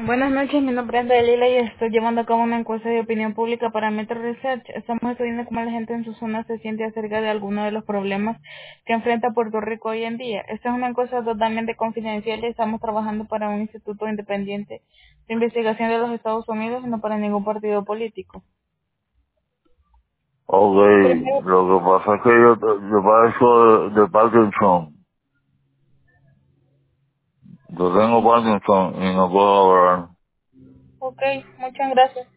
Buenas noches, mi nombre es Dalila y estoy llevando a cabo una encuesta de opinión pública para Metro Research. Estamos estudiando cómo la gente en su zona se siente acerca de algunos de los problemas que enfrenta Puerto Rico hoy en día. Esta es una encuesta totalmente confidencial y estamos trabajando para un instituto independiente de investigación de los Estados Unidos y no para ningún partido político. Ok, Primero, lo que pasa es que yo padezco de Parkinson. Yo tengo Parkinson y no puedo hablar. ok, muchas gracias.